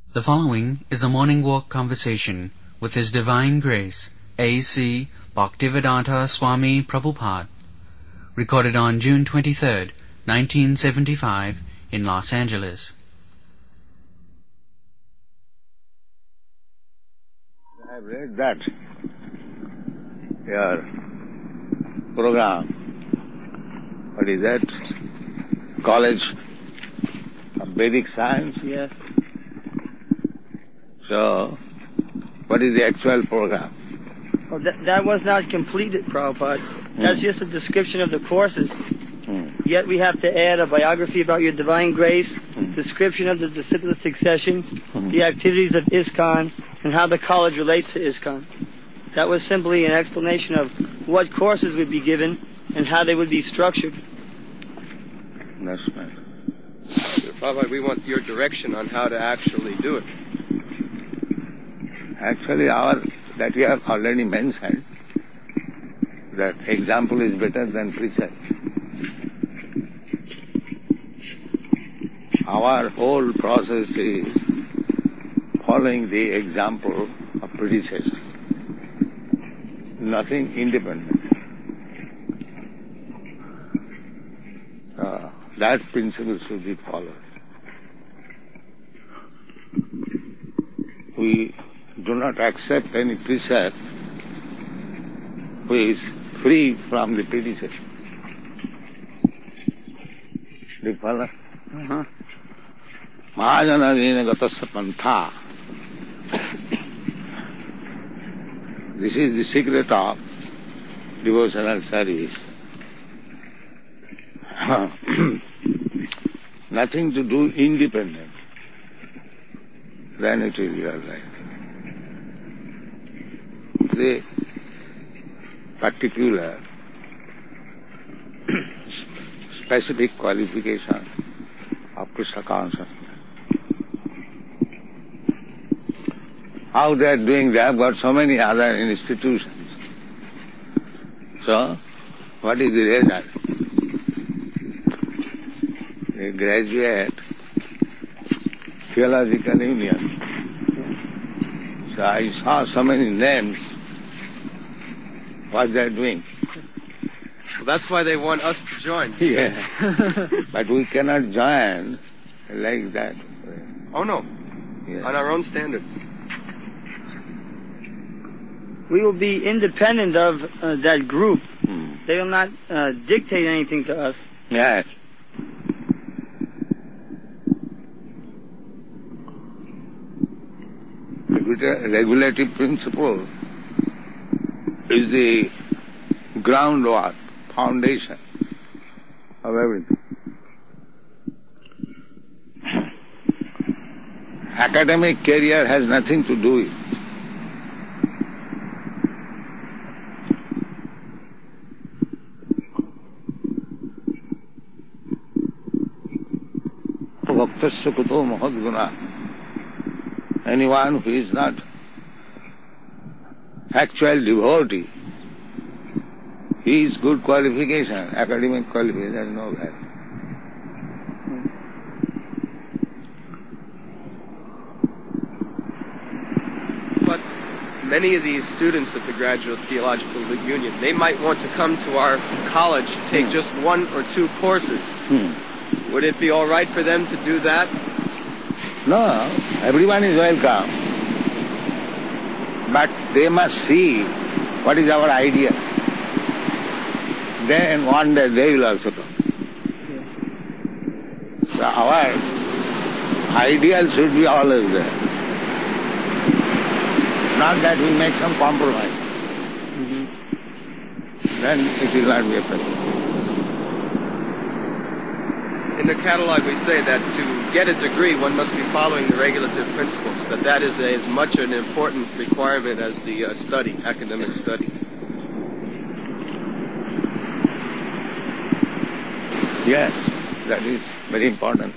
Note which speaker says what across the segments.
Speaker 1: The following is a morning walk conversation with His Divine Grace, A.C. Bhaktivedanta Swami Prabhupada, recorded on June 23rd, 1975, in Los Angeles.
Speaker 2: I have read that your program, what is that? College of Vedic Science?
Speaker 3: Yes.
Speaker 2: So, what is the actual program?
Speaker 3: Well, that was not completed, Prabhupada. That's just a description of the courses. Yet we have to add a biography about your divine grace, description of the disciplic succession, the activities of ISKCON, and how the college relates to ISKCON. That was simply an explanation of what courses would be given and how they would be structured.
Speaker 2: That's right.
Speaker 4: Prabhupada, we want your direction on how to actually do it.
Speaker 2: Actually, that you have already mentioned, that example is better than precept. Our whole process is following the example of predecessor. Nothing independent. That principle should be followed. We do not accept any precept which is free from the predecessor. Do you follow? Mahajanadina gatasya pantha. This is the secret of devotional service. Nothing to do independent. Then it will be all right. The particular specific qualification of Krishna consciousness. How they are doing, they have got so many other institutions. So, what is the result? They graduate theological union. So I saw so many names, what they are doing.
Speaker 4: Well, that's why they want us to join.
Speaker 2: Yeah. But we cannot join like that.
Speaker 4: Oh, no.
Speaker 2: Yeah.
Speaker 4: On our own standards.
Speaker 3: We will be independent of that group. They will not dictate anything to us.
Speaker 2: Yes. Regulative principle is the groundwork, foundation of everything. Academic career has nothing to do with it. Bhaktasya kuto mahadguna. Anyone who is not actual devotee, he is good qualification, academic qualification, there is no value.
Speaker 4: But many of these students at the Graduate Theological Union, they might want to come to our college, take just one or two courses. Would it be all right for them to do that?
Speaker 2: No, everyone is welcome. But they must see what is our idea. Then one day they will also come. So our ideal should be always there. Not that we make some compromise. Then it will not be a problem.
Speaker 4: In the catalog we say that to get a degree one must be following the regulative principles, that is as much an important requirement as the academic study.
Speaker 2: Yes, that is very important.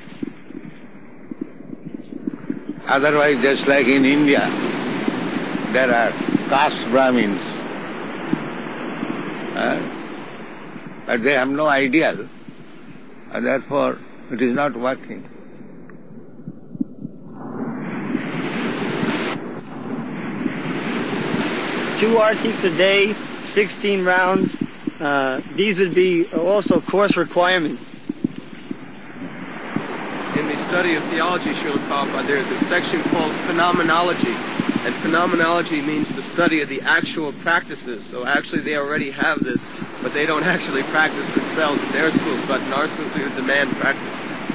Speaker 2: Otherwise, just like in India, there are caste Brahmins, but they have no ideal. And therefore, it is not working.
Speaker 3: 2 artiques a day, 16 rounds. These would be also course requirements.
Speaker 4: In the study of theology, Srila Prabhupada, there is a section called phenomenology. And phenomenology means the study of the actual practices. So actually they already have this, but they don't actually practice themselves in their schools. But in our schools we would demand practice.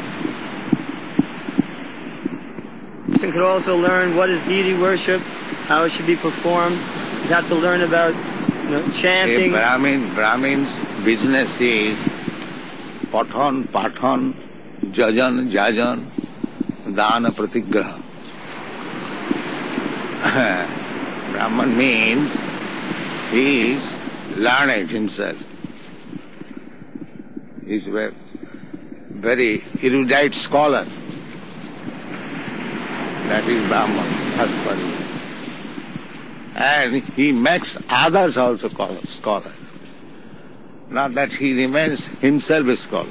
Speaker 3: You could also learn what is deity worship, how it should be performed. You have to learn about chanting.
Speaker 2: Brahmin's business is pathan, jajan, dana, pratigraha. Brahman means he is learned himself. He is a very erudite scholar. That is Brahman, first one. And he makes others also scholars. Not that he remains himself a scholar.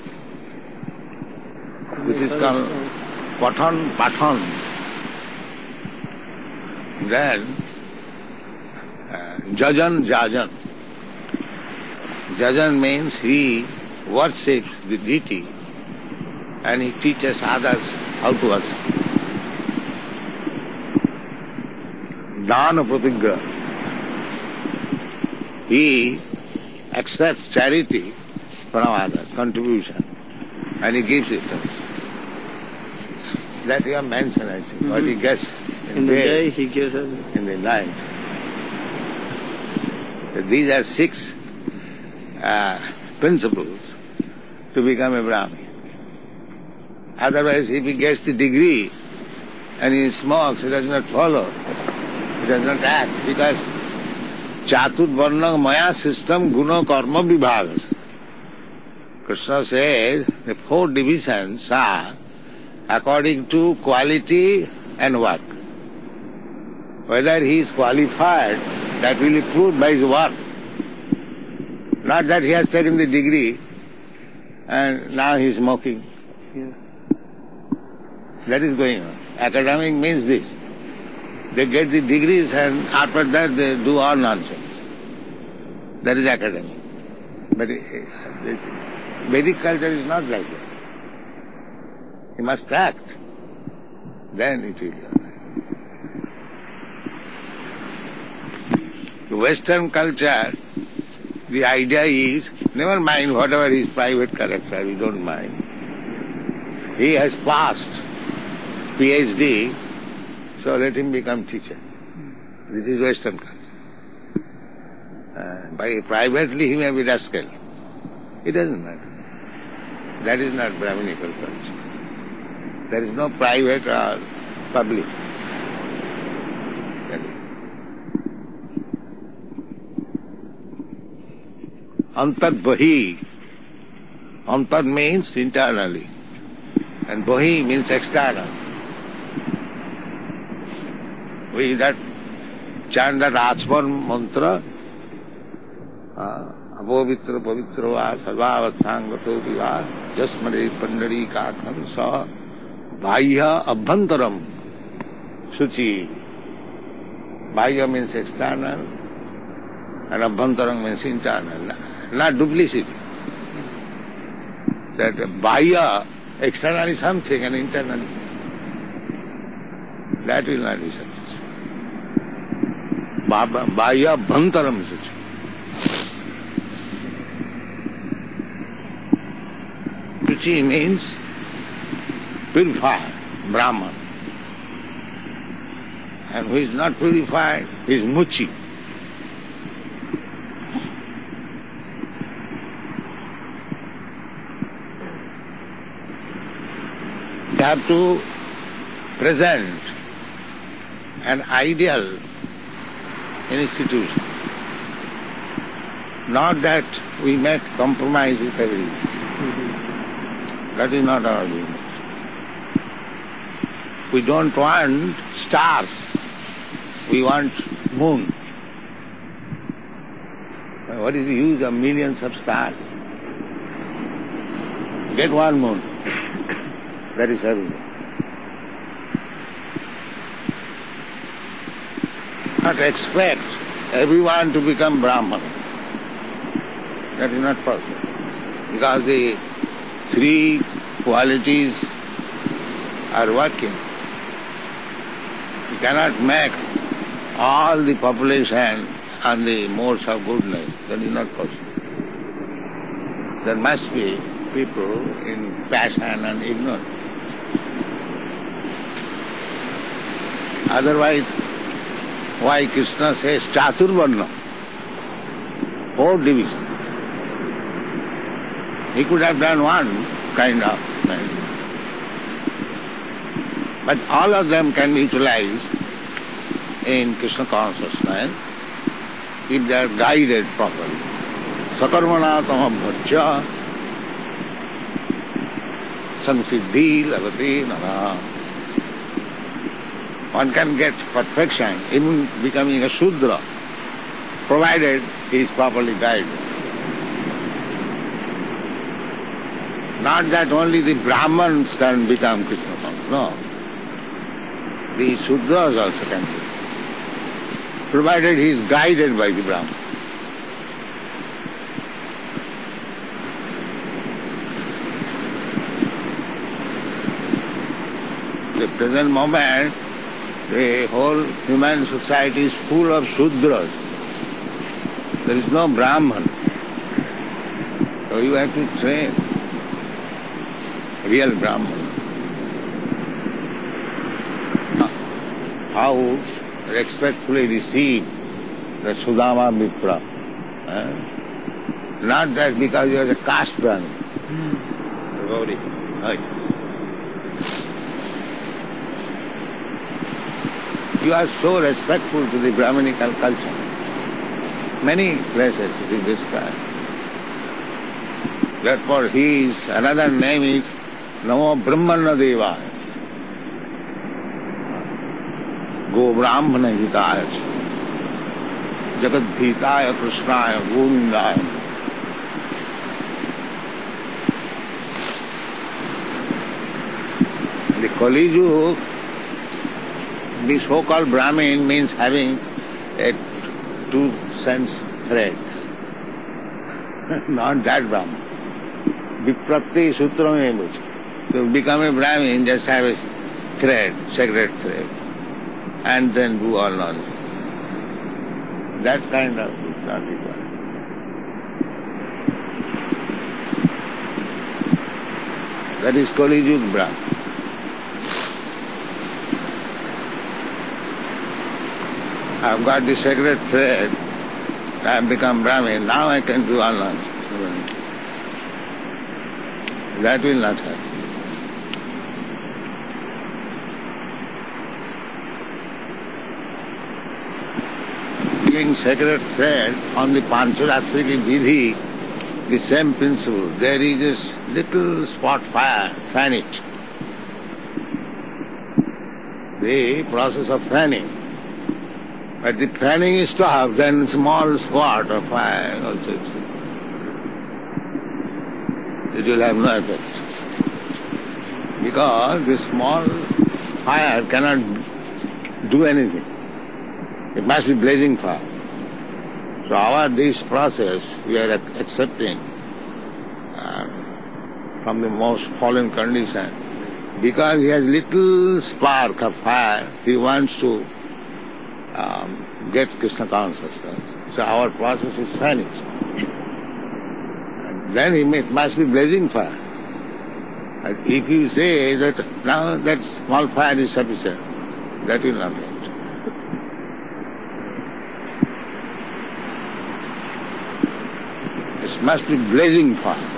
Speaker 2: This is called pathan. Then jajan. Jajan means he worships the deity and he teaches others how to worship. Dana pratigraha. He accepts charity from others, contribution, and he gives it to us. That you have mentioned, I think. What he gets
Speaker 3: in the day, he gives it
Speaker 2: in the night. So these are 6 principles to become a Brahmin. Otherwise, if he gets the degree and he smokes, he does not follow. He does not act, because Chatur Varna Maya system Guna Karma Vibhagas. Krishna says the 4 divisions are according to quality and work. Whether he is qualified, that will be proved by his work. Not that he has taken the degree and now he is smoking.
Speaker 3: Yeah.
Speaker 2: That is going on. Academic means this. They get the degrees and after that they do all nonsense. That is academic. But Vedic culture is not like that. He must act. Then it will be all right. The Western culture, the idea is, never mind whatever his private character, we don't mind. He has passed PhD, so let him become teacher. This is Western culture. Privately he may be rascal. It doesn't matter. That is not Brahminical culture. There is no private or public. Antar Bahi. Antar means internally. And Bahi means external. We that chant that Achman mantra, Abhavitra Pavitra Va Sarvavathangvato Viva Jasmare Pandari Katham Sa Bhaya Abhantaram Suchi. Bhaya means external and Abhantaram means internal. Not duplicity. That Bhaya, external is something and internal, that will not be successful. Bhaya Abhantaram Suchi. Suchi means purified, Brahman. And who is not purified is Muchi. You have to present an ideal institution. Not that we make compromise with everyone. That is not our business. We don't want stars. We want moon. What is the use of millions of stars? Get one moon. That is everything. Not expect everyone to become Brahman. That is not possible. Because the three qualities are working. You cannot make all the population on the modes of goodness. That is not possible. There must be people in passion and ignorance. Otherwise, why Krishna says Chaturvarna, 4 divisions? He could have done one kind of thing. But all of them can be utilized in Krishna consciousness if they are guided properly. Sakarmana tamabhajya samsiddhi lavati nara. One can get perfection even becoming a Shudra, provided he is properly guided. Not that only the Brahmans can become Krishna conscious, no. The Shudras also can be, provided he is guided by the Brahman. The present moment, the whole human society is full of Shudras. There is no Brahman. So you have to train real Brahman. How respectfully receive the Sudama Mitra. Not that because you are a caste Brahman. You are so respectful to the Brahminical culture. Many places it is described. Therefore his another name is Namo Brahmana Devaya. Go Brahmana Hitaya Jagat Bhitaya Krishnaya Govindaya. The Kali Yuga, the so-called Brahmin means having a 2-sense thread. Not that Brahman. Vipratti Sutram Emuch. To become a Brahmin, just have a thread, sacred thread, and then do all nonsense. That kind of is not required. That is Kali Yuga Brahman. I have got the sacred thread, I have become Brahmin, now I can do all nonsense. That will not happen. Giving sacred thread on the Pancharatriki Vidhi, the same principle. There is this little spot fire, fan it. The process of fanning. But the fanning is stopped, then small spot of fire also. It will have no effect. Because the small fire cannot do anything. It must be blazing fire. So this process we are accepting from the most fallen condition. Because he has little spark of fire, he wants to get Krishna consciousness. So our process is finished. And then it must be blazing fire. And if you say that now that small fire is sufficient, that will not work. It must be blazing fire.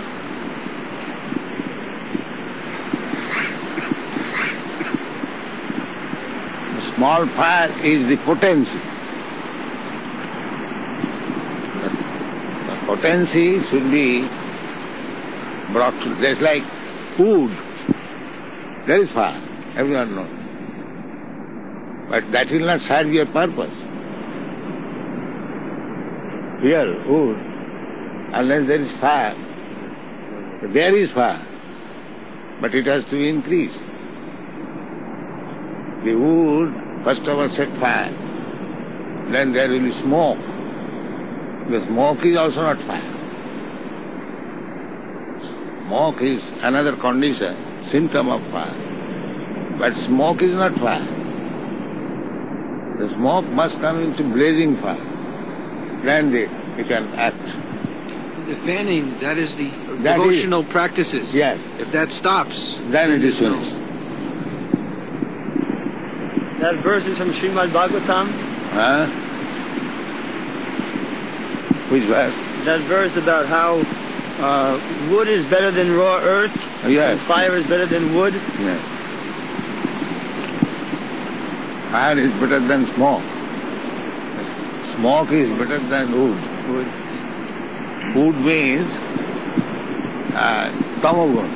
Speaker 2: The small fire is the potency. The potency should be brought to, just like wood. There is fire, everyone knows. But that will not serve your purpose. Here, wood, unless there is fire. There is fire, but it has to increase. The wood, first of all, set fire. then there will be smoke. The smoke is also not fire. Smoke is another condition, symptom of fire. But smoke is not fire. The smoke must come into blazing fire. Then it can act.
Speaker 5: The fanning, that is the devotional practices.
Speaker 2: Yes.
Speaker 5: If that stops,
Speaker 2: Then it is finished.
Speaker 3: That verse is from Srimad Bhagavatam.
Speaker 2: Huh? Which verse?
Speaker 3: That verse about how wood is better than raw earth,
Speaker 2: Yes.
Speaker 3: and fire is better than wood.
Speaker 2: Yes. Fire is better than smoke. Smoke is better than wood. Wood means tamagun.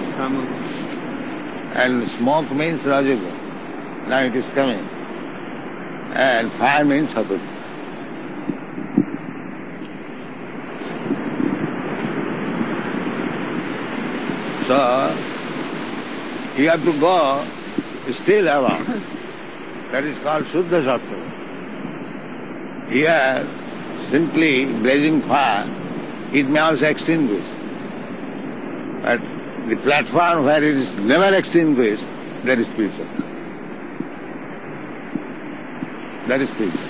Speaker 2: And smoke means rajagun. Now it is coming. And fire means sattva. So, you have to go still around. That is called Shuddha Sattva. Here, simply blazing fire, it may also extinguish. But the platform where it is never extinguished, that is spiritual. That is spiritual.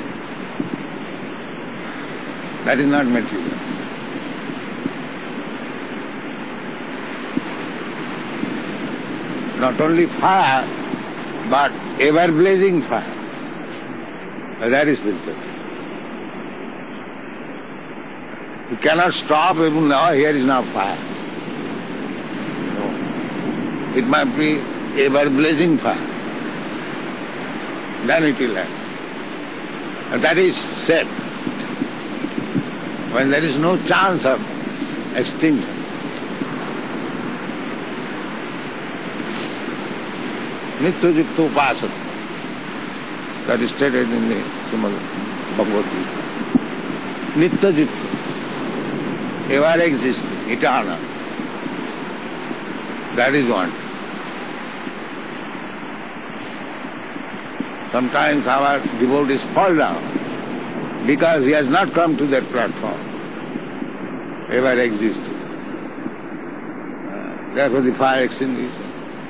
Speaker 2: That is not material. Not only fire, but ever blazing fire. That is spiritual. You cannot stop even now, here is now fire. No. It must be ever blazing fire. Then it will have. And that is set. When there is no chance of extinction. Nitya Yukta Upasana. That is stated in the Srimad Bhagavad Gita. Nitya Yukta. Ever existing, eternal. That is one. Sometimes our devotees fall down because he has not come to that platform. Ever existing. Therefore the fire extinguishes.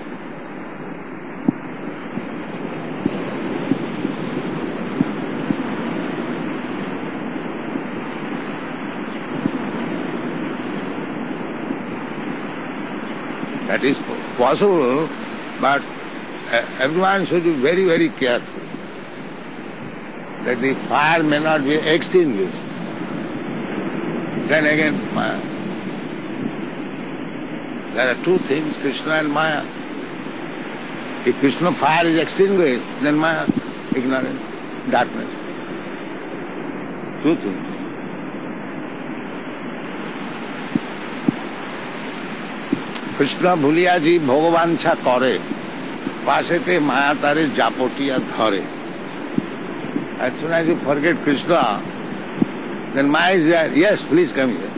Speaker 2: That is possible, but everyone should be very, very careful that the fire may not be extinguished. Then again, Maya. There are two things, Krishna and Maya. If Krishna fire is extinguished, then Maya, ignorance, darkness. Two things. Krishna ভুলিয়া জি ভগবাঞ্ছা করে পাশেতে মায়া তারে জাপটিয়া ধরে as soon as you forget Krishna then Maya is there. Yes, please come here.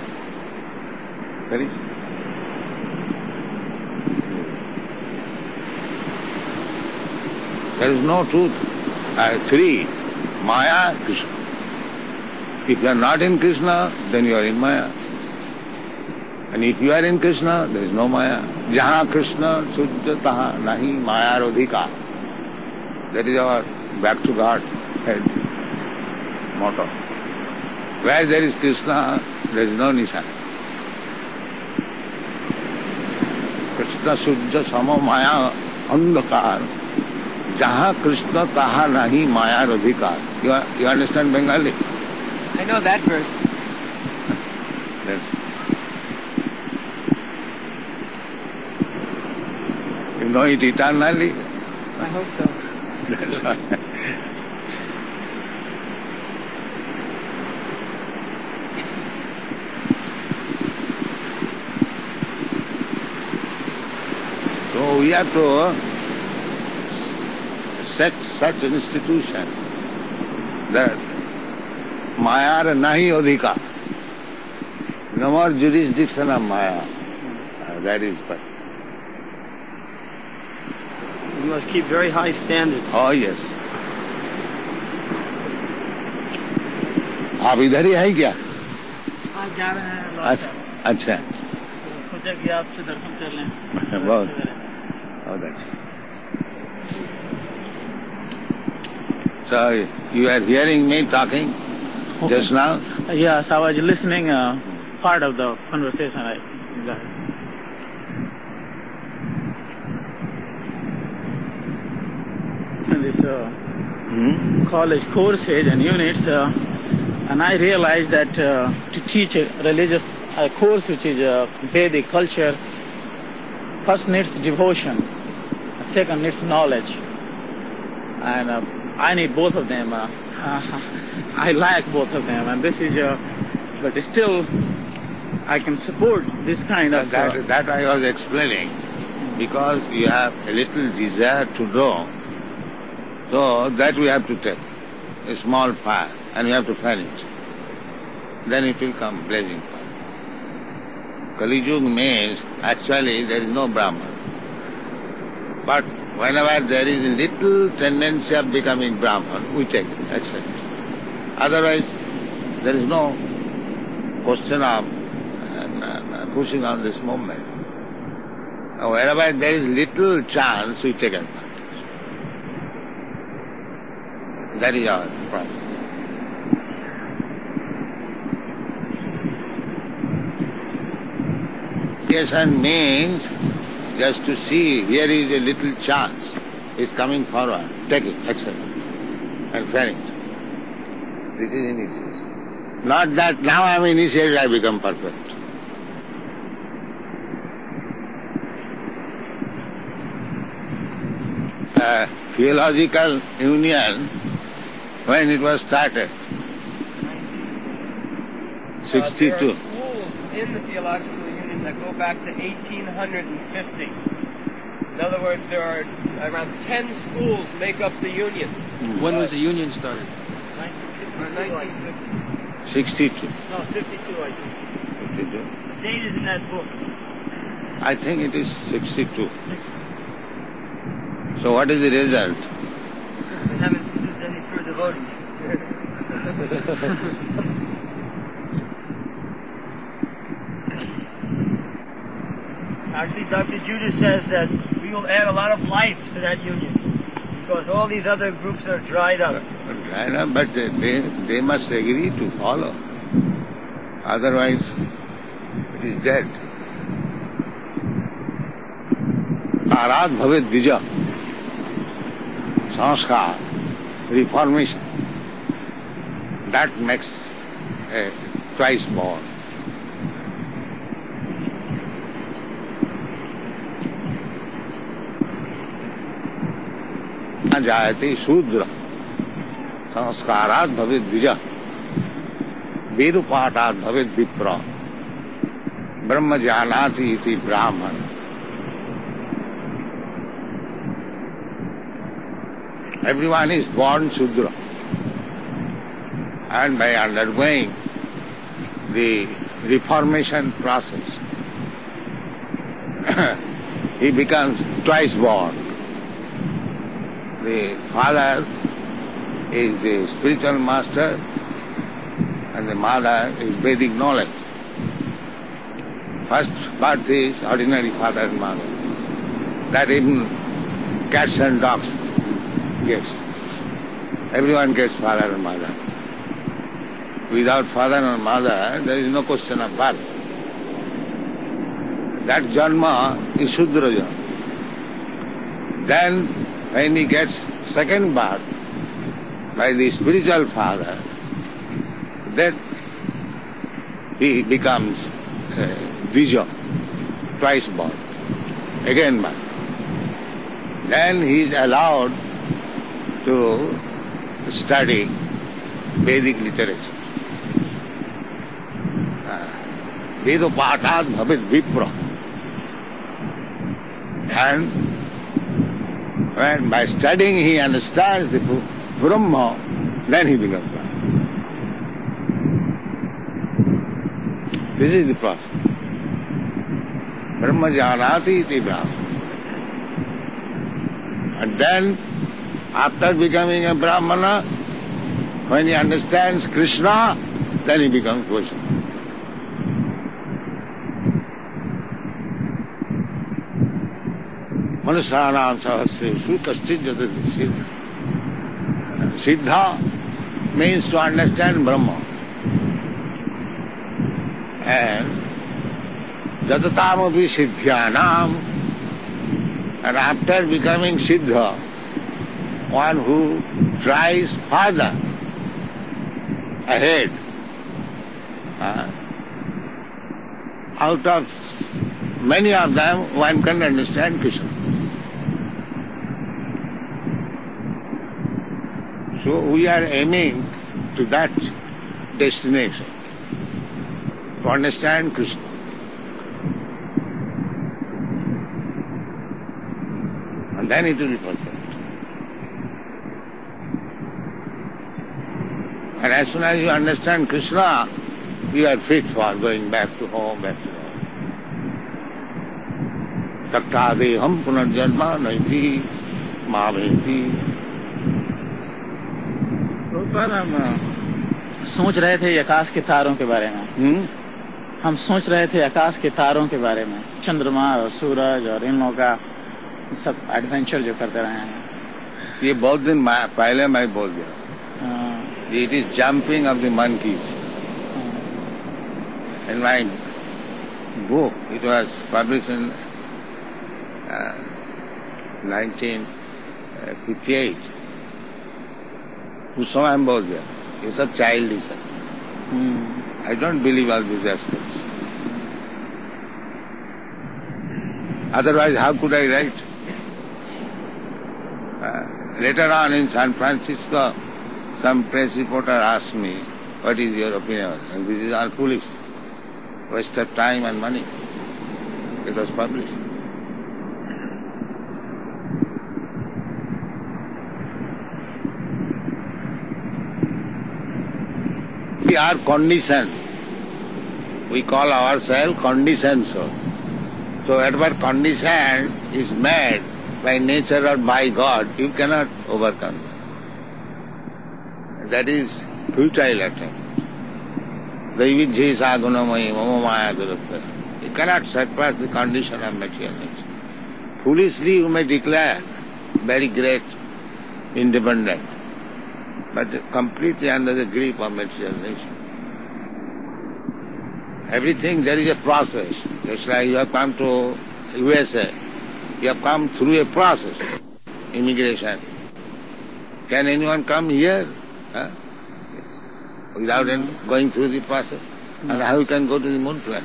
Speaker 2: There is no truth. Three, Maya, Krishna. If you are not in Krishna, then you are in Maya. And if you are in Krishna, there is no Maya. Jaha Krishna Sujja Taha Nahi Maya Rodhika. That is our back to God head motto. Where there is Krishna, there is no Nisha. Krishna Sujja Sama Maya Andhakar. Jaha Krishna Taha Nahi Maya Rodhika. You understand Bengali?
Speaker 6: I know that verse.
Speaker 2: Yes. You know it eternally?
Speaker 6: I hope so.
Speaker 2: That's right. So we have to set such an institution that Maya nahi odhika. No more jurisdiction of Maya. That is what.
Speaker 3: You must keep very high standards.
Speaker 2: Oh, yes. आप इधर ही है क्या?
Speaker 3: आज जा रहे हैं।
Speaker 2: अच्छा,
Speaker 3: सोचा कि आपसे दर्शन कर लें।
Speaker 2: बहुत अच्छा। So you are hearing me talking just now?
Speaker 7: Yes, I was listening part of the conversation. This college courses and units, and I realized that to teach a religious course which is Vedic culture, first needs devotion, second needs knowledge, and I need both of them. I like both of them, and this is, but still, I can support this kind of.
Speaker 2: That I was explaining, because you have a little desire to know, so that we have to take a small fire, and we have to fan it. Then it will come blazing fire. Kali Yuga means actually there is no Brahman, but whenever there is a little tendency of becoming Brahman, we take it, accept it. Otherwise, there is no question of pushing on this movement. Wherever there is little chance, we take advantage. That is our problem. Initiation means just to see, here is a little chance, it's coming forward, take it, accept it, and fan it. This is initiation. Not that now I am initiated, I become perfect. Theological union, when it was started, 62.
Speaker 4: There are schools in the theological union that go back to 1850. In other words, there are around 10 schools make up the union.
Speaker 5: When was the union started?
Speaker 4: 1950.
Speaker 2: 62.
Speaker 3: No, 52, I think.
Speaker 2: 52.
Speaker 3: The date is in that book.
Speaker 2: I think it is 62. So what is the result?
Speaker 3: We haven't produced any further voting. Actually, Dr. Judas says that we will add a lot of life to that union, because all these other groups are dried up.
Speaker 2: Dried up, but they must agree to follow. Otherwise, it is dead. Arad bhavet dija. Sanskar, reformation, that makes a twice born. Jayate Shudra, Sanskarat bhavet dvija, Vedupatat bhavet vipra, Brahma janati iti Brahman. Everyone is born Shudra, and by undergoing the reformation process, he becomes twice born. The father is the spiritual master, and the mother is Vedic knowledge. First birth is ordinary father and mother. That even cats and dogs gets. Everyone gets father and mother. Without father and mother, there is no question of birth. That janma is Shudra janma. Then, when he gets second birth by the spiritual father, then he becomes Dvija, twice born, again born. Then he is allowed to study Vedic literature. Vedupatat bhavet vipra. And when by studying he understands the Brahma, then he becomes Brahma. This is the process. Brahma janati iti Brahma. And then, after becoming a Brahmana, when he understands Krishna, then he becomes Vaishnava. Manusyanam sahasreshu kaschit jatati siddha. Siddha means to understand Brahma. And jatatamopi siddhyanam, and after becoming siddha, one who tries further, ahead, out of many of them, one can understand Krishna. So we are aiming to that destination, to understand Krishna. And then it will be perfect. And as soon as you understand Krishna, you are fit for going back to home, back to home. Taktadeham punarjanma naiti maveti.
Speaker 7: पर हम सोच रहे थे आकाश के तारों के बारे में। हम सोच रहे थे आकाश के तारों के बारे में, चंद्रमा और सूरज और इन लोगों का सब एडवेंचर जो करते रहे हैं।
Speaker 2: ये बहुत दिन पहले मैं बोल दिया। It is jumping of the monkeys. In my book, it was published in 1958. उस समय हम बोल दिया ये सब चाइल्डिश है। I don't believe all these aspects. Otherwise, how could I write? Later on in San Francisco, some press reporter asked me, what is your opinion? And this is all foolish. Waste of time and money. It was published. We are conditioned. We call ourselves conditioned soul. So whatever condition is made by nature or by God, you cannot overcome. That is futile attempt. Daivijjesa gunamayi mama maya durukta. You cannot surpass the condition of material nature. Foolishly you may declare very great, independent, but completely under the grip of material nature. Everything, there is a process. Just like you have come to USA, you have come through a process, immigration. Can anyone come here without going through the process? No. And how you can go to the moon planet?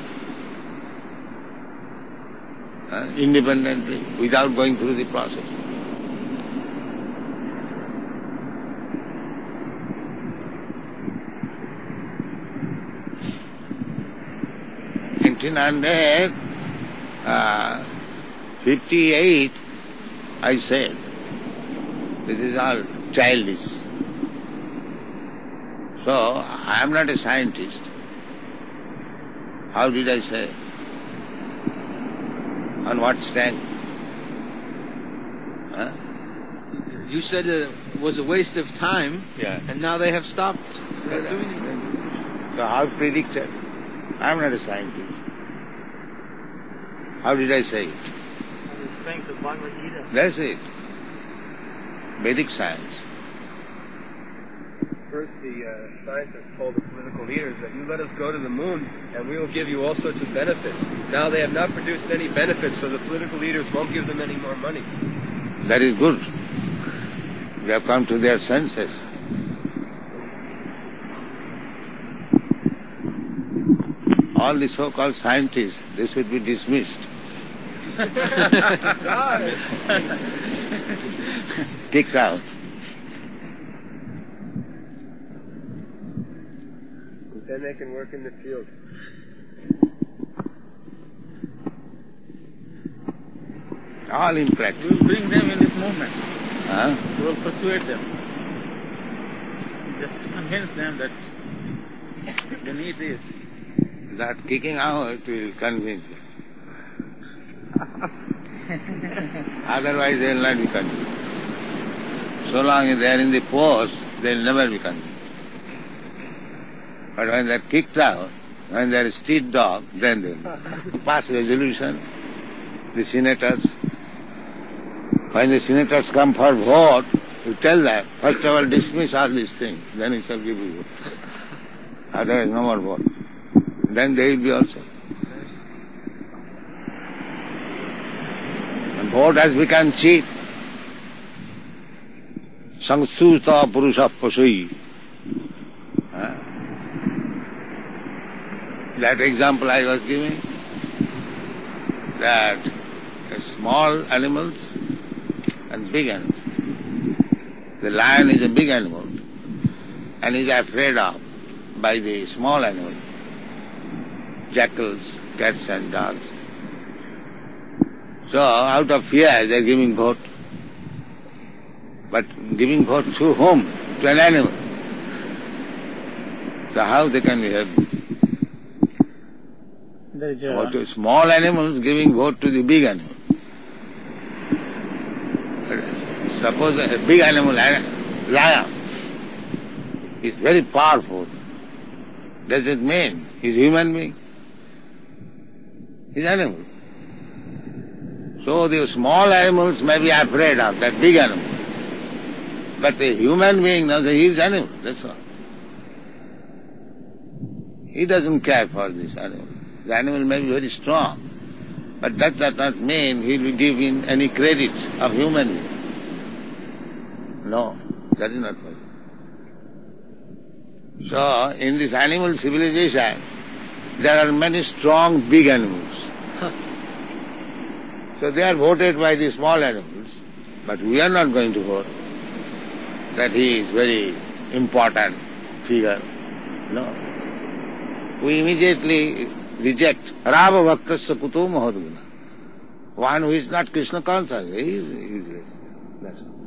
Speaker 2: Independently, without going through the process. In 1958, I said, this is all childish. So, I am not a scientist. How did I say? On what strength?
Speaker 5: You said it was a waste of time, and now they have stopped doing it.
Speaker 2: So how predicted? I am not a scientist. How did I say it?
Speaker 3: The strength of Bhagavad Gita.
Speaker 2: That's it. Vedic science.
Speaker 4: First, the scientists told the political leaders that you let us go to the moon and we will give you all sorts of benefits. Now they have not produced any benefits, so the political leaders won't give them any more money.
Speaker 2: That is good. They have come to their senses. All the so-called scientists, they should be dismissed. Kicked out.
Speaker 4: Then they can work in the field.
Speaker 2: All in practice.
Speaker 7: We will bring them in this movement. We will persuade them. Just convince them that they need this.
Speaker 2: That kicking out will convince them. Otherwise they will not be convinced. So long as they are in the post, they will never be convinced. But when they're kicked out, when they're a street dog, then they pass resolution. The senators, when the senators come for vote, you tell them, first of all dismiss all these things, then we shall give you vote. Otherwise no more vote. Then they will be also. And vote has become cheap. Samsuta purusha pasui. That example I was giving, that small animals and big animals. The lion is a big animal and is afraid of by the small animal, jackals, cats and dogs. So out of fear they are giving vote. But giving vote to whom? To an animal. So how they can be helped? Or to small animals giving vote to the big animal. Suppose a big animal, lion, is very powerful. Does it mean he's a human being? He's an animal. So the small animals may be afraid of that big animal. But the human being knows that he is an animal, that's all. He doesn't care for this animal. The animal may be very strong, but that does not mean he will give in any credit of human being. No, that is not possible. So, in this animal civilization, there are many strong big animals. So they are voted by the small animals, but we are not going to vote that he is very important figure. No. We immediately reject Rava Bhaktasya Kuto Mahadguna. One who is not Krishna conscious, he is useless. That's all.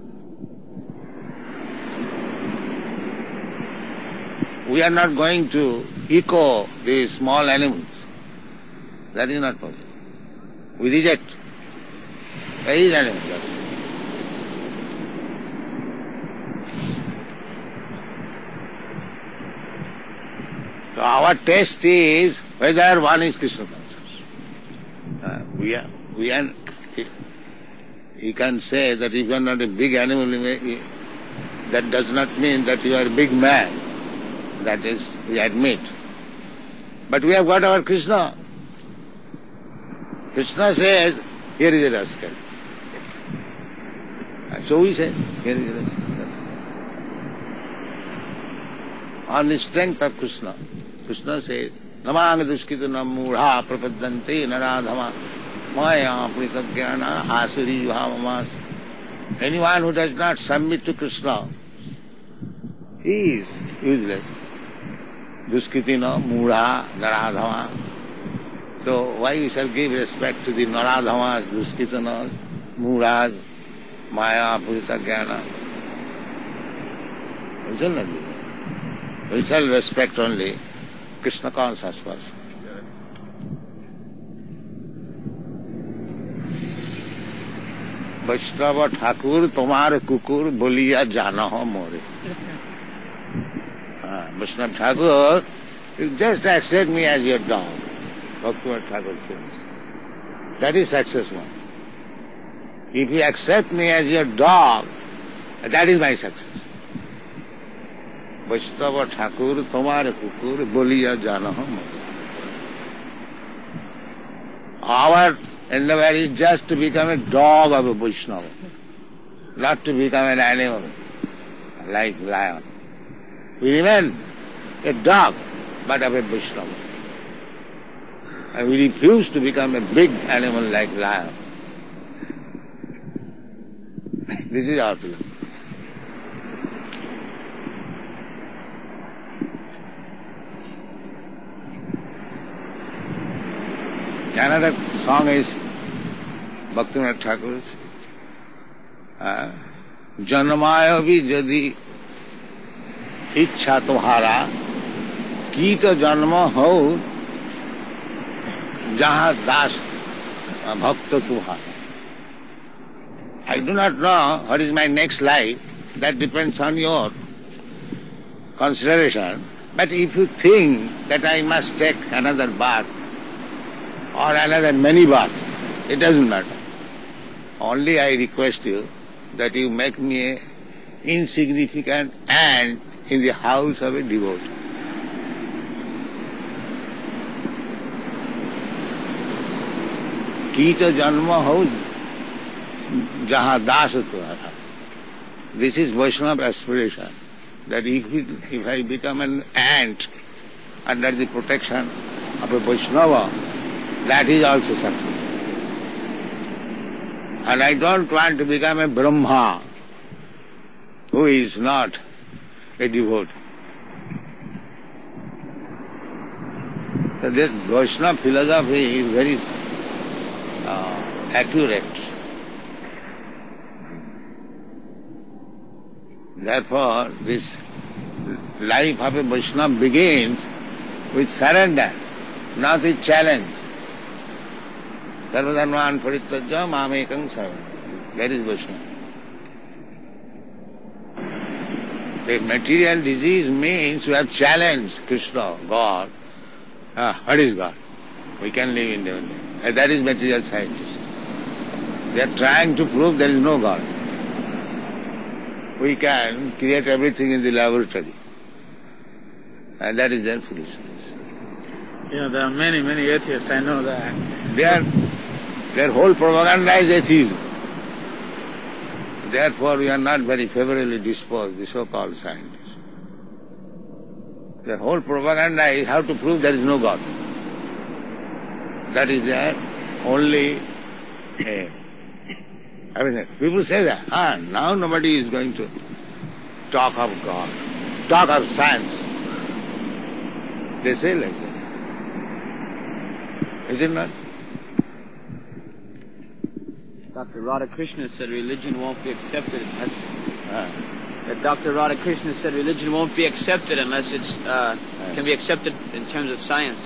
Speaker 2: We are not going to echo the small animals. That is not possible. We reject. He is animal. That's all. So our test is whether one is Krishna conscious. You can say that if you are not a big animal, that does not mean that you are a big man. That is, we admit. But we have got our Krishna. Krishna says, here is a rascal. So we say, here is a rascal. On the strength of Krishna, Krishna says, Namanga duskita mudha prapadante naradhama maya pritaggyana asuri bhavamas. Anyone who does not submit to Krishna, he is useless. Duskitina mudha naradhama. So why we shall give respect to the naradhamas, duskitanas, mudhas, maya pritaggyana? We shall not do that. We shall respect only Krishna conscious person. Vaishnava Thakur tomar kukur boliya jana ho more. Vaishnava Thakur, you just accept me as your dog. Bhaktivinoda Thakur says. That is successful. If you accept me as your dog, that is my success. Vaishnava Thakur tomar kukur boliya jana ho more. Our endeavor is just to become a dog of a Vaishnava, not to become an animal like lion. We remain a dog, but of a Vaishnava. And we refuse to become a big animal like lion. This is our philosophy. Another song is Bhaktivinoda Thakur's Janmaya vi jadi ichha tumhara kita janma ho jaha das bhakta tumhara. I do not know what is my next life. That depends on your consideration. But if you think that I must take another bath or another many baths, it doesn't matter. Only I request you that you make me an insignificant ant in the house of a devotee. Kita janma ho jaha das tumhara. This is Vaishnava aspiration, that if I become an ant under the protection of a Vaishnava, that is also success. And I don't want to become a Brahma who is not a devotee. So this Vaishnava philosophy is very accurate. Therefore, this life of a Vaishnava begins with surrender, not with challenge. Sarvadharman parittajya mamekam saranam. That is Vaishnava. The material disease means you have challenged Krishna, God. What is God? We can live independently. And that is material scientists. They are trying to prove there is no God. We can create everything in the laboratory. And that is their foolishness.
Speaker 7: Yeah, there are many, many atheists, I know that.
Speaker 2: Their whole propaganda is atheism. Therefore, we are not very favorably disposed, the so-called scientists. Their whole propaganda is how to prove there is no God. That is their only aim. I mean, people say that, now nobody is going to talk of God, talk of science. They say like that. Is it not?
Speaker 5: Dr. Radhakrishna said religion won't be accepted unless... Dr. Radhakrishna said religion won't be accepted unless it's can be accepted in terms of science.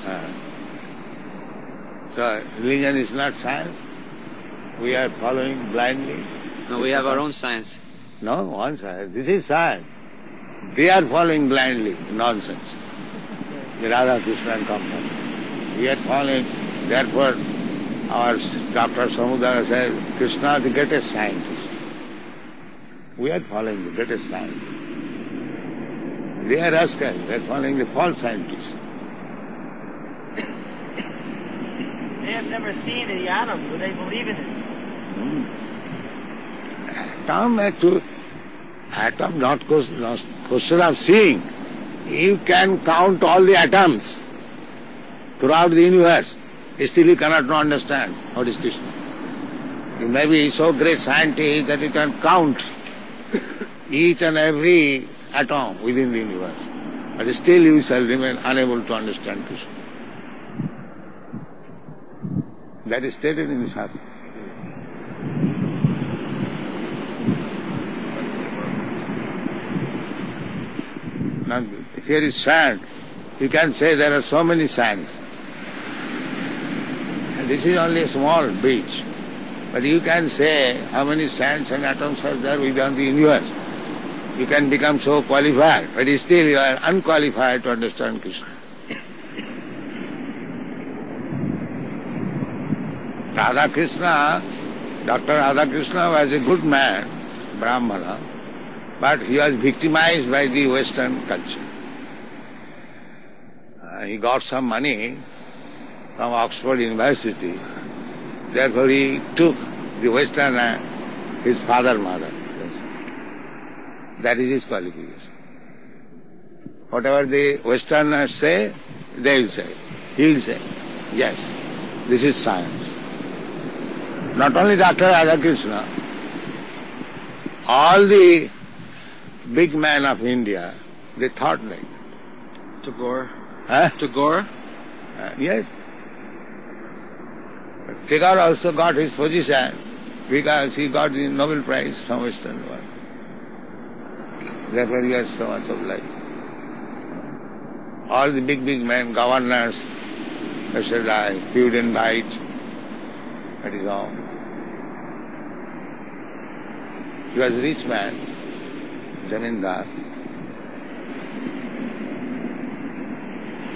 Speaker 2: So religion is not science? We are following blindly?
Speaker 5: No, we have our own science.
Speaker 2: No, one science. This is science. They are following blindly, nonsense. The Radha Krishna and company. We are following, therefore our Dr. Samudara says, Krishna is the greatest scientist. We are following the greatest scientist. They are rascals, they are following the false scientists.
Speaker 3: They have never seen the atom, but they believe in it.
Speaker 2: Atom not question of seeing. You can count all the atoms throughout the universe. Still you cannot understand what is Krishna. You may be so great scientist that you can count each and every atom within the universe. But still you shall remain unable to understand Krishna. That is stated in the Shastra. Now, here is sand. You can say there are so many sands. And this is only a small beach. But you can say how many sands and atoms are there within the universe. You can become so qualified, but still you are unqualified to understand Krishna. Dr. Radhakrishna was a good man, Brahmana, but he was victimized by the Western culture. He got some money from Oxford University. Therefore he took the Western, his father, mother. That is his qualification. Whatever the Westerners say, they will say. He will say, yes, this is science. Not only Dr. Radhakrishna, all the big men of India, they thought like that.
Speaker 5: Tagore?
Speaker 2: Tagore? Yes. But Tagore also got his position because he got the Nobel Prize from Western world. Therefore he has so much of life. All the big men, governors, they said, Pudenbite, that is all. He was a rich man, Zamindar.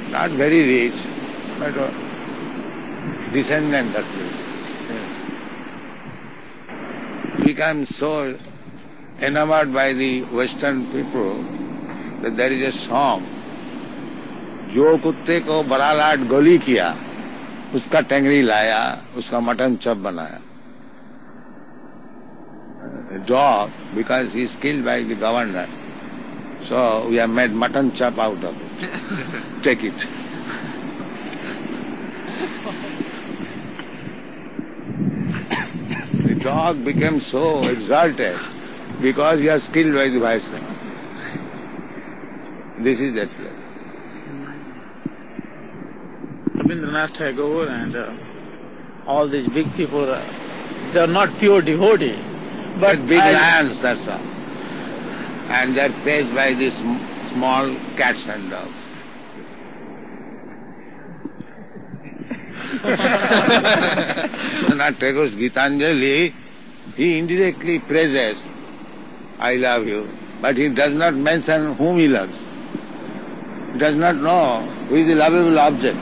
Speaker 2: not very rich, but descendant at least. Become so enamored by the Western people that there is a song, जो कुत्ते को बड़ा लाट गोली किया, उसका टेंगरी लाया, उसका mutton चप बनाया. A dog, because he is killed by the governor, so we have made mutton chop out of it. Take it. The dog became so exalted because he was killed by the Vaishnava. This is that place.
Speaker 7: Rabindranath Tagore and all these big people, they are not pure devotees. But
Speaker 2: big lands, that's all. And they are faced by these small cats and dogs. Rabindranath Tagore's Gitanjali, he indirectly praises, I love you, but he does not mention whom he loves. He does not know who is the lovable object.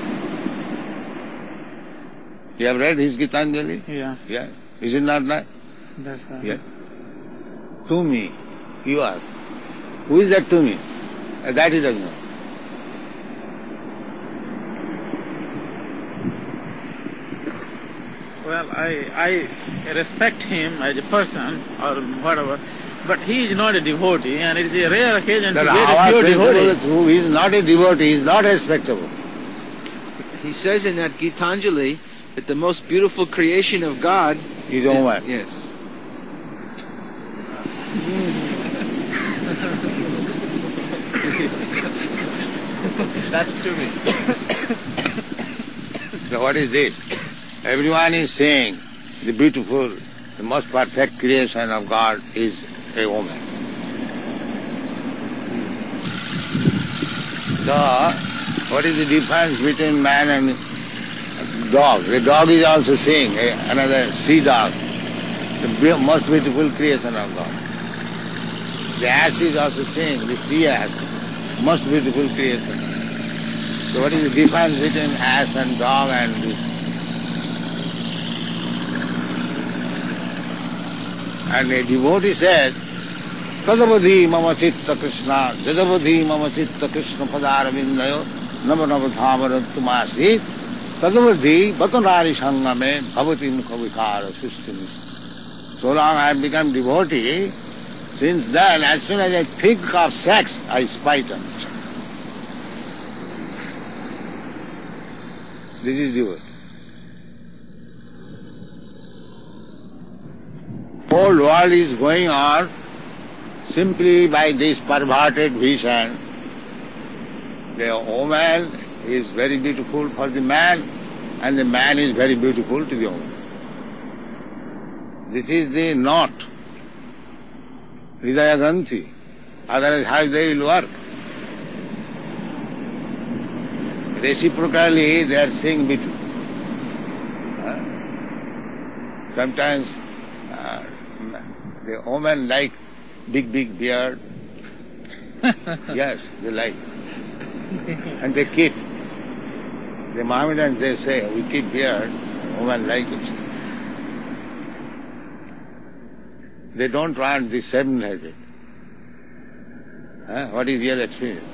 Speaker 2: You have read his Gitanjali?
Speaker 7: Yeah.
Speaker 2: Yeah. Is it not that?
Speaker 7: That's right.
Speaker 2: Yeah. To me, you are. Who is that to me? That he does not.
Speaker 7: Well, I respect him as a person or whatever, but he is not a devotee, and it is a rare occasion to get a pure devotee.
Speaker 2: Who is not a devotee is not respectable.
Speaker 5: He says in that Gitanjali that the most beautiful creation of God
Speaker 2: is woman.
Speaker 5: Yes. That's to me.
Speaker 2: So what is this? Everyone is saying the beautiful, the most perfect creation of God is a woman. So, what is the difference between man and dog? The dog is also saying, another sea dog, the most beautiful creation of God. The ass is also saying, the sea ass, most beautiful creation. So what is the difference between ass and dog and this? And a devotee says, Tadavadhi mama chitta Krishna, Jadavadhi mama chitta Krishna padaravindayo, namanavadhamarantumasit, Tadavadhi batanari sangame, bhavati mukhavikara sustimis. So long I have become devotee, since then, as soon as I think of sex, I spite on it. This is devotee. Whole world is going on simply by this perverted vision. The woman is very beautiful for the man, and the man is very beautiful to the woman. This is the knot, Hridaya Granthi. Otherwise, how they will work? Reciprocally, they are seeing beauty. Sometimes the women like big beard. Yes, they like. And they keep. The Mohammedans, they say, we keep beard, women like it. They don't want the seven-headed. What is your experience?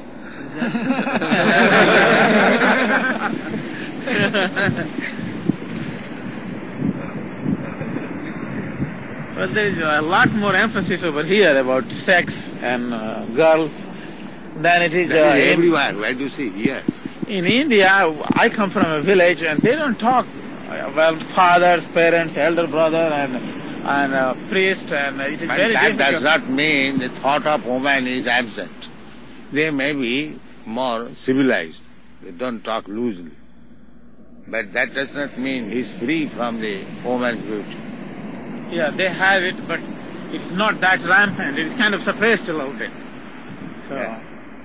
Speaker 7: Well, there is a lot more emphasis over here about sex and girls than it is
Speaker 2: everywhere. Where do you see here?
Speaker 7: In India. I come from a village, and they don't talk well. Fathers, parents, elder brother, and priest, and it is very difficult.
Speaker 2: That does not mean the thought of woman is absent. They may be more civilized. They don't talk loosely. But that does not mean he is free from the woman's beauty.
Speaker 7: Yeah, they have it, but it's not that rampant. It's kind of suppressed a little bit. So,
Speaker 2: yeah.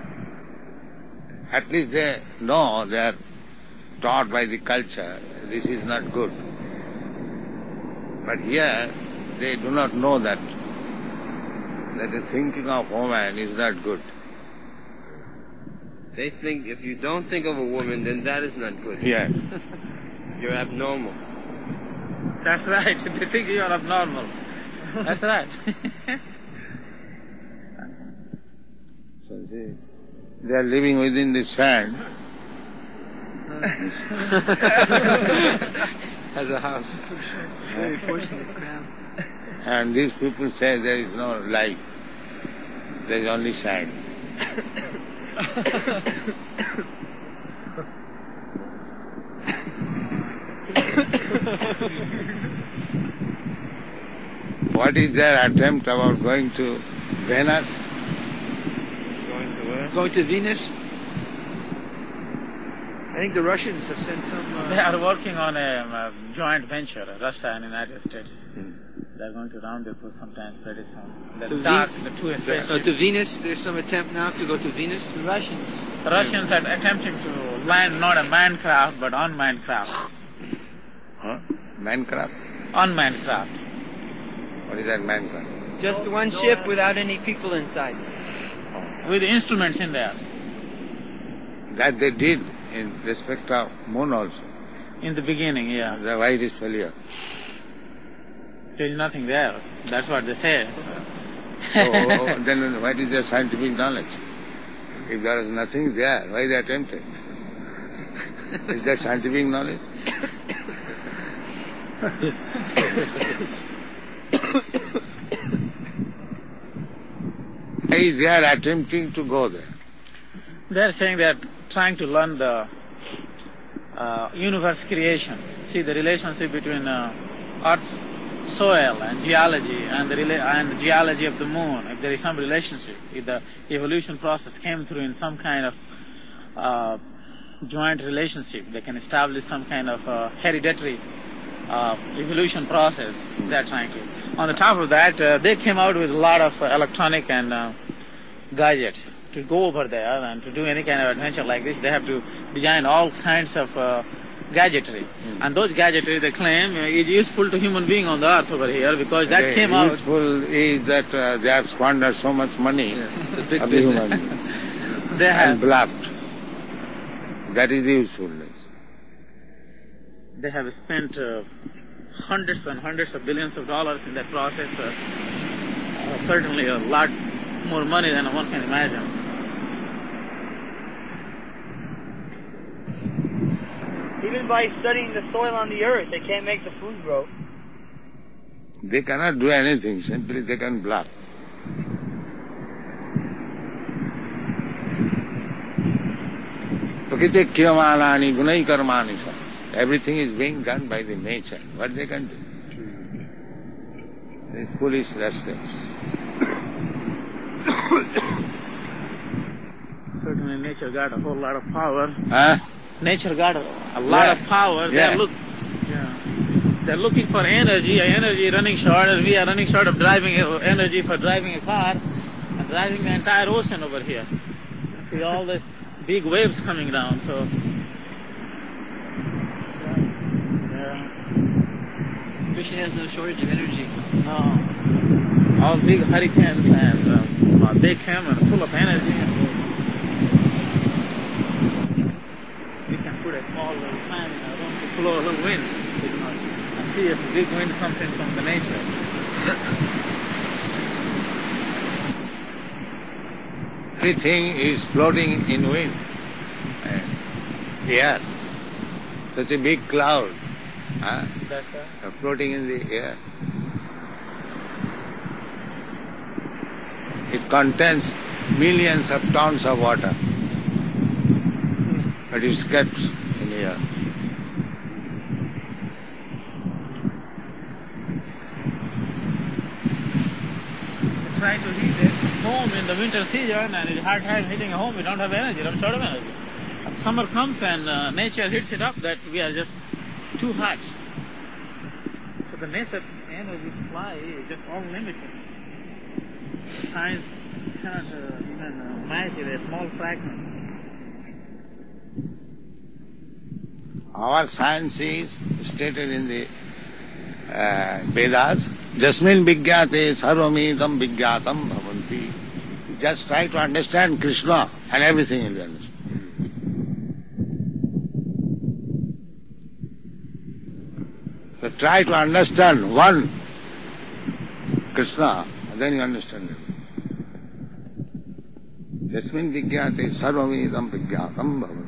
Speaker 2: At least they know, they are taught by the culture, this is not good. But here, they do not know that the thinking of woman is not good.
Speaker 4: They think if you don't think of a woman, then that is not good.
Speaker 2: Yeah.
Speaker 4: You're abnormal.
Speaker 7: That's right. They think you are abnormal. That's right.
Speaker 2: So they are living within the sand.
Speaker 4: As a house.
Speaker 6: Very fortunate, man.
Speaker 2: And these people say there is no life. There is only sand. What is their attempt about going to Venus?
Speaker 7: Going to where?
Speaker 6: Going to Venus? I think the Russians have sent some...
Speaker 7: They are working on a joint venture, Russia and United States. They're going to rendezvous sometime pretty soon. The two spaceships.
Speaker 6: to Venus, there's some attempt now to go to Venus?
Speaker 3: The Russians.
Speaker 7: The Russians are attempting to land not a manned craft, but unmanned craft.
Speaker 2: Huh? Mancraft?
Speaker 7: Unmanned craft.
Speaker 2: What is that Mancraft?
Speaker 3: Just one ship without any people inside.
Speaker 7: With instruments in there.
Speaker 2: That they did in respect of moon also.
Speaker 7: In the beginning, yeah.
Speaker 2: Why it is failure?
Speaker 7: There's nothing there. That's what they say.
Speaker 2: Then what is their scientific knowledge? If there is nothing there, why they attempted? Is that scientific knowledge? Why they are attempting to go there?
Speaker 7: They're saying they're trying to learn the universe creation. See the relationship between Earth's soil and geology and the geology of the moon. If there is some relationship, if the evolution process came through in some kind of joint relationship, they can establish some kind of hereditary evolution process. They're trying to. On the top of that, they came out with a lot of electronic and gadgets to go over there and to do any kind of adventure like this. They have to design all kinds of gadgetry. And those gadgetry, they claim, is useful to human being on the earth over here because that came out.
Speaker 2: Useful is that they have squandered so much money
Speaker 4: It's a big
Speaker 2: of
Speaker 4: business.
Speaker 2: human
Speaker 7: They have.
Speaker 2: and bluffed. That is the usefulness.
Speaker 7: They have spent hundreds and hundreds of billions of dollars in that process. Certainly a lot more money than one can imagine.
Speaker 3: Even by studying the soil on the earth, they can't make the food grow.
Speaker 2: They cannot do anything, simply they can bluff. Prakriti kyamanani gunai karmani sa. Everything is being done by the nature. What they can do? These foolish rascals.
Speaker 7: Certainly nature got a whole lot of power.
Speaker 2: Huh?
Speaker 7: Nature got a lot of power.
Speaker 2: Yeah.
Speaker 7: They're looking for energy running short, and we are running short of energy for driving a car and driving the entire ocean over here. See all these big waves coming down, so...
Speaker 6: Krishna has no shortage of energy.
Speaker 7: No. All big hurricanes and they come and full of energy. We can put a small little fan in a room to blow a little wind. And see if big wind comes in from the nature.
Speaker 2: Everything is floating in wind. Air. Such a big cloud.
Speaker 7: That's right.
Speaker 2: Floating in the air. It contains millions of tons of water, but it's kept in the air.
Speaker 7: We try to heat a home in the winter season, and it's hard time heating a home. We don't have energy. I'm short of energy. Summer comes and nature heats it up that we are just too hot. So the nature energy supply is just unlimited. Science cannot even measure a small fragment.
Speaker 2: Our science is stated in the Vedas, Jasmin Vigyate Sarvamidam Vigyatam Bhavanti. Just try to understand Krishna and everything will be understood. try to understand one Krishna, then you understand it. Yasmin vijñāte sarvamidam vijñātam bhavati.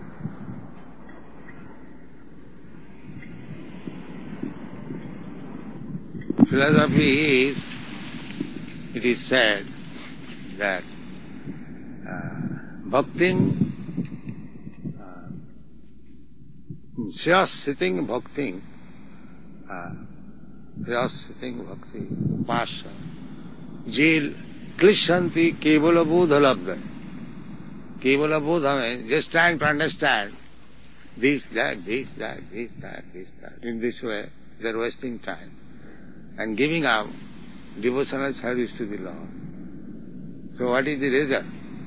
Speaker 2: Philosophy is, it is said that bhaktin, sitting bhaktin, sitting bhakti, pasha, jil, klishanti kevala bodha labdha. Kevala bodha means just trying to understand this, that. In this way, they are wasting time and giving up devotional service to the Lord. So what is the result?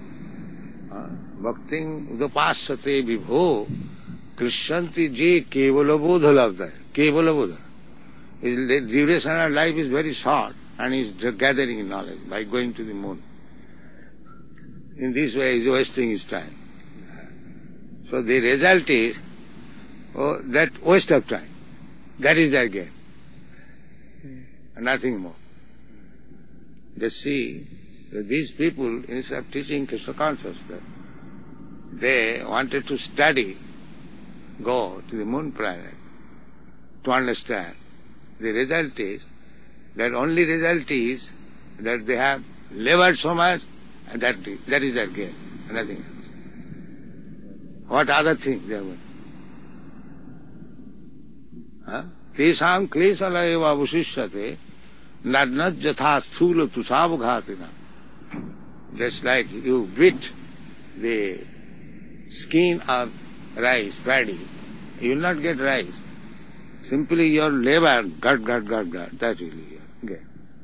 Speaker 2: Bhaktin udapasyate vibho krishanti je kevala bodha labdha. Kevala bodha. The duration of life is very short and is gathering knowledge by going to the moon. In this way he is wasting his time. So the result is that waste of time. That is their gain. Nothing more. They see that these people, instead of teaching Krishna consciousness, they wanted to study, go to the moon planet to understand. The result is, that only result is that they have labored so much, and that is their gain, nothing else. What other thing they have done? Tesam klesala eva avushishyate nadnat jatha sthula tusavaghatina. Just like you beat the skin of rice, paddy, you will not get rice. Simply your labor, gut, that will you get.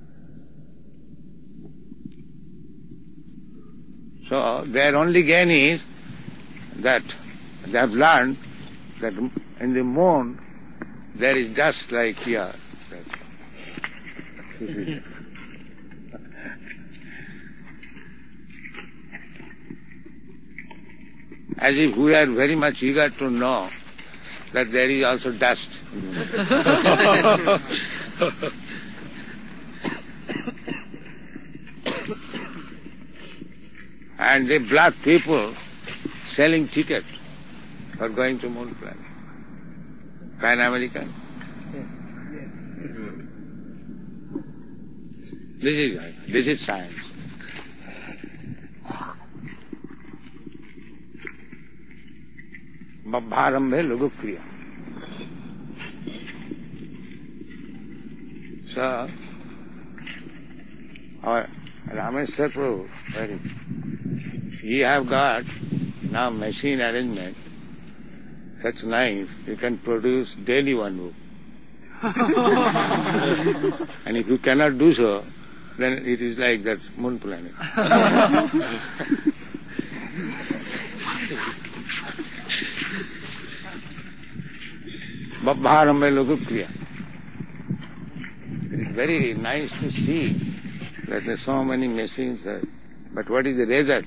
Speaker 2: So their only gain is that they have learned that in the moon there is just like here. As if we are very much eager to know that there is also dust. And they block people selling tickets for going to moon planet. Pan American. This is science. Bharambe Lagukriya. So, our Rameshwar Prabhu, he have got now machine arrangement, such nice, you can produce daily one book. And if you cannot do so, then it is like that moon planet. Bharambe Lagukriya. It is very nice to see that there are so many machines. But what is the result?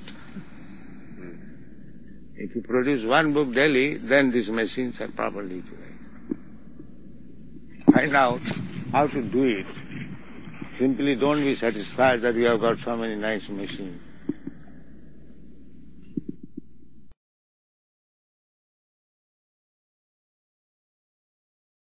Speaker 2: If you produce one book daily, then these machines are properly utilized. Find out how to do it. Simply don't be satisfied that you have got so many nice machines.